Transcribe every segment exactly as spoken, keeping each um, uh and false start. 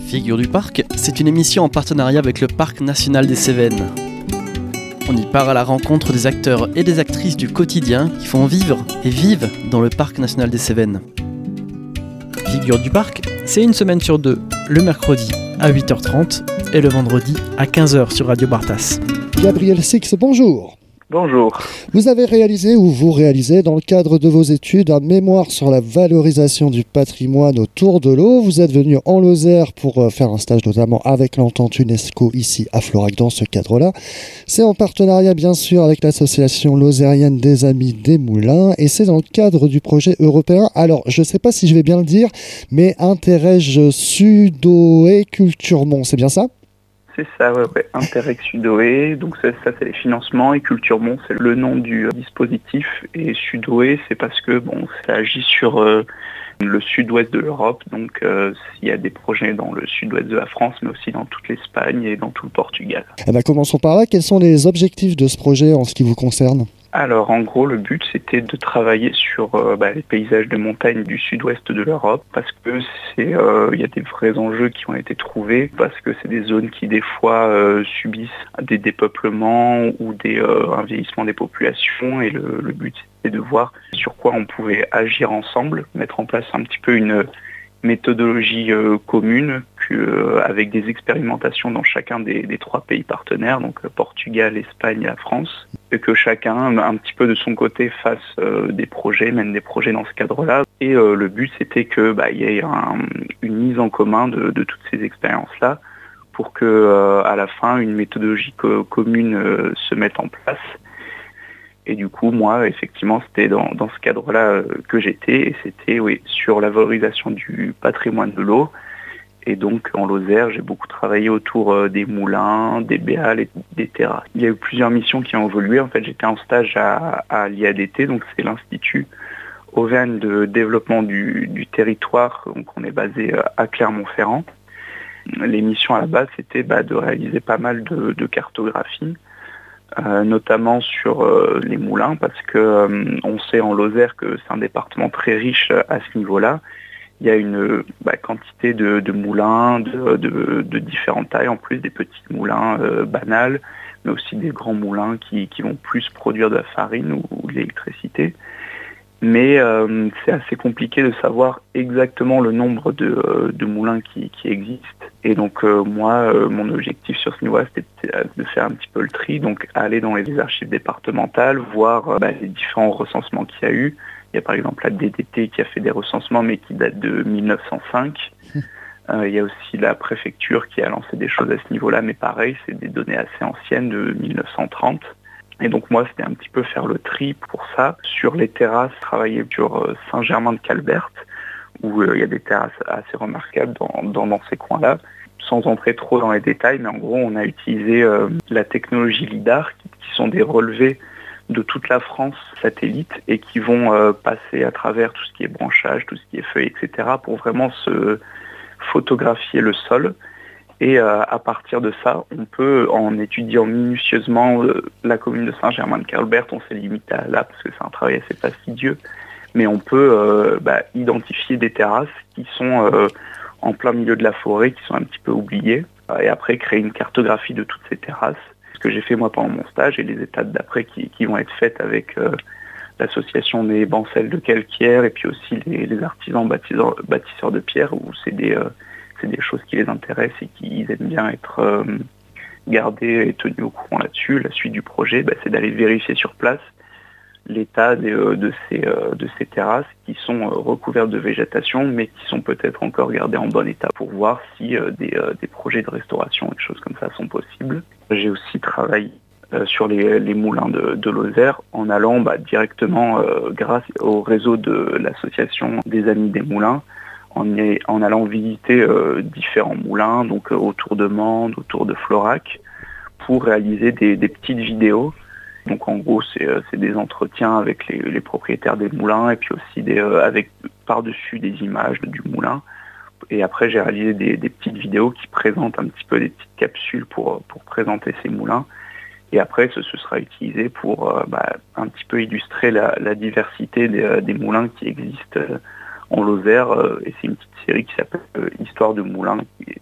Figures du Parc, c'est une émission en partenariat avec le Parc national des Cévennes. On y part à la rencontre des acteurs et des actrices du quotidien qui font vivre et vivent dans le Parc national des Cévennes. Figures du Parc, c'est une semaine sur deux, le mercredi à huit heures trente et le vendredi à quinze heures sur Radio Bartas. Gabriel Six, bonjour. Bonjour. Vous avez réalisé ou vous réalisez dans le cadre de vos études un mémoire sur la valorisation du patrimoine autour de l'eau. Vous êtes venu en Lozère pour faire un stage notamment avec l'entente UNESCO ici à Florac dans ce cadre-là. C'est en partenariat bien sûr avec l'association lozérienne des Amis des Moulins et c'est dans le cadre du projet européen. Alors je ne sais pas si je vais bien le dire, mais Interreg Sudoe Culturemont, c'est bien ça ? C'est ça, ouais, ouais. Interreg Sudoe, donc ça, ça c'est les financements et Culturemont c'est le nom du euh, dispositif et Sudoe c'est parce que bon ça agit sur euh, le sud-ouest de l'Europe, donc euh, il y a des projets dans le sud-ouest de la France mais aussi dans toute l'Espagne et dans tout le Portugal. Eh ben, commençons par là, quels sont les objectifs de ce projet en ce qui vous concerne ? Alors en gros le but c'était de travailler sur euh, bah, les paysages de montagne du sud-ouest de l'Europe parce que c'est euh, il y a des vrais enjeux qui ont été trouvés parce que c'est des zones qui des fois euh, subissent des dépeuplements ou des euh, un vieillissement des populations et le, le but c'était de voir sur quoi on pouvait agir ensemble, mettre en place un petit peu une méthodologie euh, commune que, euh, avec des expérimentations dans chacun des, des trois pays partenaires, donc euh, Portugal, Espagne et la France, et que chacun, un petit peu de son côté, fasse euh, des projets, mène des projets dans ce cadre-là. Et euh, le but, c'était que bah, y ait un, une mise en commun de, de toutes ces expériences-là pour que, euh, à la fin, une méthodologie co- commune euh, se mette en place. Et du coup, moi, effectivement, c'était dans, dans ce cadre-là euh, que j'étais, et c'était oui, sur la valorisation du patrimoine de l'eau. Et donc, en Lozère, j'ai beaucoup travaillé autour euh, des moulins, des béales et des terrasses. Il y a eu plusieurs missions qui ont évolué. En fait, j'étais en stage à, à l'I A D T, donc c'est l'Institut Auvergne de développement du, du territoire. Donc, on est basé euh, à Clermont-Ferrand. Les missions à la base, c'était bah, de réaliser pas mal de, de cartographie. Euh, notamment sur euh, les moulins parce que euh, on sait en Lozère que c'est un département très riche à ce niveau-là. Il y a une bah, quantité de, de moulins de, de, de différentes tailles, en plus des petits moulins euh, banals, mais aussi des grands moulins qui, qui vont plus produire de la farine ou, ou de l'électricité. Mais euh, c'est assez compliqué de savoir exactement le nombre de, euh, de moulins qui, qui existent. Et donc euh, moi, euh, mon objectif sur ce niveau-là, c'était de faire un petit peu le tri, donc aller dans les archives départementales, voir euh, bah, les différents recensements qu'il y a eu. Il y a par exemple la D D T qui a fait des recensements, mais qui datent de mille neuf cent cinq. Euh, il y a aussi la préfecture qui a lancé des choses à ce niveau-là, mais pareil, c'est des données assez anciennes de mille neuf cent trente. Et donc moi, c'était un petit peu faire le tri pour ça. Sur les terrasses, travailler sur euh, Saint-Germain-de-Calberte, où euh, il y a des terrasses assez remarquables dans, dans, dans ces coins-là. Sans entrer trop dans les détails, mais en gros, on a utilisé euh, la technologie LIDAR, qui, qui sont des relevés de toute la France satellite et qui vont euh, passer à travers tout ce qui est branchage, tout ce qui est feuilles, et cetera, pour vraiment se photographier le sol. Et euh, à partir de ça, on peut, en étudiant minutieusement euh, la commune de Saint-Germain-de-Calberte, on s'est limité à là parce que c'est un travail assez fastidieux, mais on peut euh, bah, identifier des terrasses qui sont euh, en plein milieu de la forêt, qui sont un petit peu oubliées, euh, et après créer une cartographie de toutes ces terrasses, ce que j'ai fait moi pendant mon stage, et les étapes d'après qui, qui vont être faites avec euh, l'association des Bancelles de Calquière, et puis aussi les, les artisans bâtisseurs, bâtisseurs de pierre, où c'est des... Euh, c'est des choses qui les intéressent et qui aiment bien être euh, gardés et tenus au courant là-dessus. La suite du projet, bah, c'est d'aller vérifier sur place l'état des, euh, de, ces, euh, de ces terrasses qui sont euh, recouvertes de végétation, mais qui sont peut-être encore gardées en bon état pour voir si euh, des, euh, des projets de restauration et des choses comme ça sont possibles. J'ai aussi travaillé euh, sur les, les moulins de, de Lozère en allant bah, directement, euh, grâce au réseau de l'association des Amis des Moulins, En, est, en allant visiter euh, différents moulins, donc euh, autour de Mende, autour de Florac, pour réaliser des, des petites vidéos. Donc en gros, c'est, euh, c'est des entretiens avec les, les propriétaires des moulins et puis aussi des, euh, avec par-dessus des images du moulin. Et après, j'ai réalisé des, des petites vidéos qui présentent un petit peu des petites capsules pour, pour présenter ces moulins. Et après, ce, ce sera utilisé pour euh, bah, un petit peu illustrer la, la diversité des, des moulins qui existent euh, en Lozère, euh, et c'est une petite série qui s'appelle euh, Histoire de moulins, qui,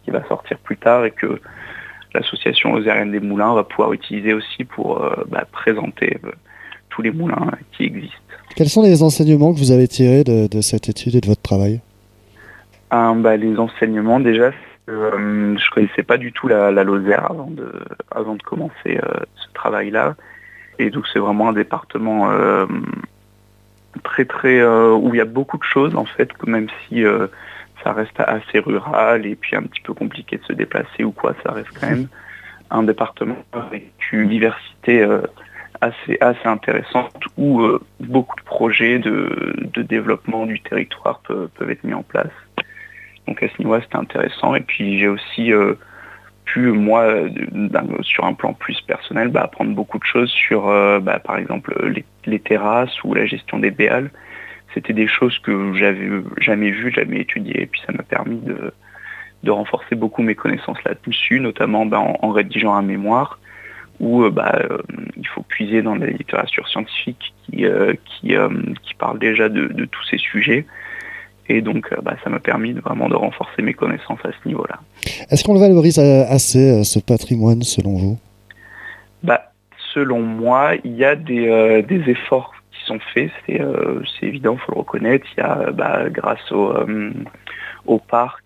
qui va sortir plus tard et que l'association Lozérienne des Moulins va pouvoir utiliser aussi pour euh, bah, présenter euh, tous les moulins qui existent. Quels sont les enseignements que vous avez tirés de, de cette étude et de votre travail ? euh, bah, Les enseignements, déjà, euh, je ne connaissais pas du tout la, la Lozère avant de, avant de commencer euh, ce travail-là. Et donc c'est vraiment un département euh, très très euh, où il y a beaucoup de choses en fait, même si euh, ça reste assez rural et puis un petit peu compliqué de se déplacer ou quoi, ça reste quand même un département avec une diversité euh, assez assez intéressante où euh, beaucoup de projets de, de développement du territoire peuvent, peuvent être mis en place. Donc à ce niveau-là, c'était intéressant. Et puis j'ai aussi euh, pu, moi, sur un plan plus personnel, bah, apprendre beaucoup de choses sur, euh, bah, par exemple, les, les terrasses ou la gestion des béales. C'était des choses que j'avais jamais vues, jamais étudiées. Et puis ça m'a permis de, de renforcer beaucoup mes connaissances là-dessus, notamment bah, en, en rédigeant un mémoire où euh, bah, euh, il faut puiser dans la littérature scientifique qui, euh, qui, euh, qui parle déjà de, de tous ces sujets. Et donc, bah, ça m'a permis de, vraiment de renforcer mes connaissances à ce niveau-là. Est-ce qu'on le valorise assez, ce patrimoine, selon vous ? bah, Selon moi, il y a des, euh, des efforts qui sont faits. C'est, euh, c'est évident, il faut le reconnaître. Il y a, bah, grâce au, euh, au parc,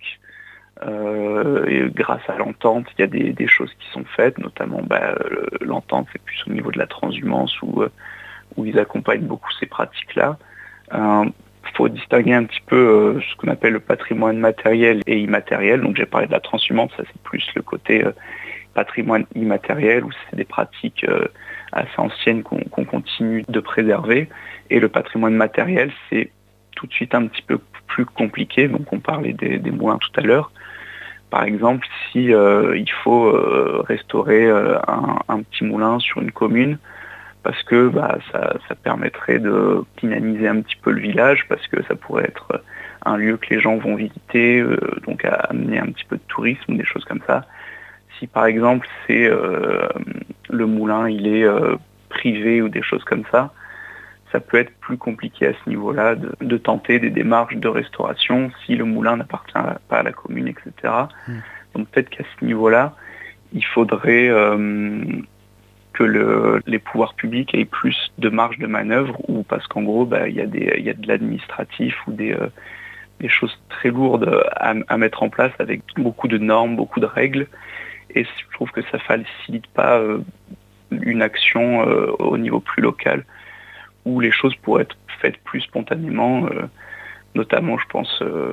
euh, et grâce à l'entente, il y a des, des choses qui sont faites. Notamment, bah, l'entente, c'est plus au niveau de la transhumance où, où ils accompagnent beaucoup ces pratiques-là. Euh, Il faut distinguer un petit peu euh, ce qu'on appelle le patrimoine matériel et immatériel. Donc j'ai parlé de la transhumance, ça c'est plus le côté euh, patrimoine immatériel où c'est des pratiques euh, assez anciennes qu'on, qu'on continue de préserver. Et le patrimoine matériel, c'est tout de suite un petit peu plus compliqué. Donc on parlait des, des moulins tout à l'heure. Par exemple, si euh, il faut euh, restaurer euh, un, un petit moulin sur une commune, parce que bah, ça, ça permettrait de dynamiser un petit peu le village, parce que ça pourrait être un lieu que les gens vont visiter, euh, donc à amener un petit peu de tourisme, des choses comme ça. Si par exemple c'est euh, le moulin, il est euh, privé ou des choses comme ça, ça peut être plus compliqué à ce niveau-là de, de tenter des démarches de restauration si le moulin n'appartient pas à la commune, et cetera. Mmh. Donc peut-être qu'à ce niveau-là, il faudrait euh, que le, les pouvoirs publics aient plus de marge de manœuvre, ou parce qu'en gros, bah, y a des, y a de l'administratif ou des, euh, des choses très lourdes à, à mettre en place avec beaucoup de normes, beaucoup de règles. Et je trouve que ça facilite pas euh, une action euh, au niveau plus local, où les choses pourraient être faites plus spontanément, euh, notamment je pense euh,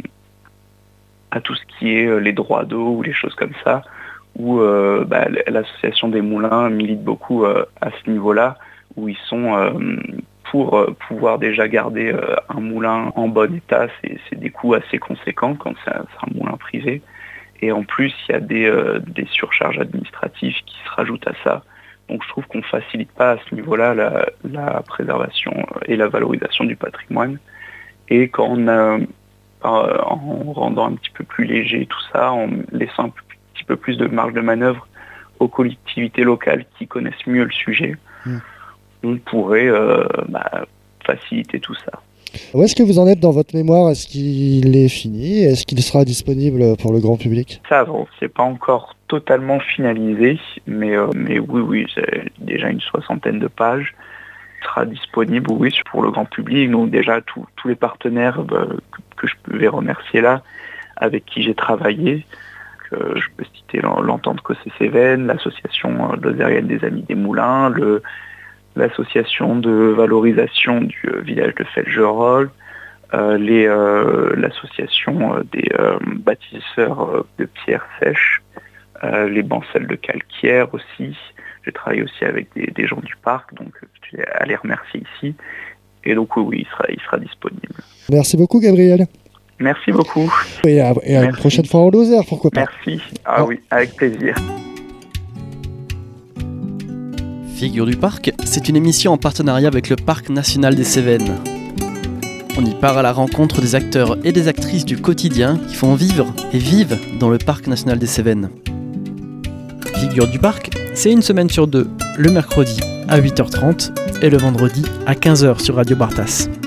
à tout ce qui est euh, les droits d'eau ou les choses comme ça, où euh, bah, l'association des moulins milite beaucoup euh, à ce niveau-là, où ils sont euh, pour euh, pouvoir déjà garder euh, un moulin en bon état, c'est, c'est des coûts assez conséquents quand c'est un, c'est un moulin privé. Et en plus, il y a des, euh, des surcharges administratives qui se rajoutent à ça. Donc je trouve qu'on ne facilite pas à ce niveau-là la, la préservation et la valorisation du patrimoine. Et quand on a, en rendant un petit peu plus léger tout ça, en laissant un petit peu plus de marge de manœuvre aux collectivités locales qui connaissent mieux le sujet, mmh. on pourrait euh, bah, faciliter tout ça. Où est-ce que vous en êtes dans votre mémoire ? Est-ce qu'il est fini ? Est-ce qu'il sera disponible pour le grand public ? Ça avance, c'est pas encore totalement finalisé, mais, euh, mais oui, oui, c'est déjà une soixantaine de pages. Il sera disponible, oui, pour le grand public. Donc déjà, tous les partenaires bah, que, que je vais remercier là, avec qui j'ai travaillé, que je peux citer l'entente Cossé-Cévennes, l'association Lozérienne des Amis des Moulins, le l'association de valorisation du euh, village de Felgerolles, euh, les, euh, l'association euh, des euh, bâtisseurs euh, de pierres sèches, euh, les bancelles de calcaire aussi. J'ai travaillé aussi avec des, des gens du parc, donc je vais aller remercier ici. Et donc oui, oui, il sera, il sera disponible. Merci beaucoup Gabriel. Merci beaucoup. Et à, et à une prochaine fois en Lozère, pourquoi pas. Merci. Ah, ah oui, avec plaisir. Figures du parc, c'est une émission en partenariat avec le Parc national des Cévennes. On y part à la rencontre des acteurs et des actrices du quotidien qui font vivre et vivent dans le Parc national des Cévennes. Figures du parc, c'est une semaine sur deux, le mercredi à huit heures trente et le vendredi à quinze heures sur Radio Bartas.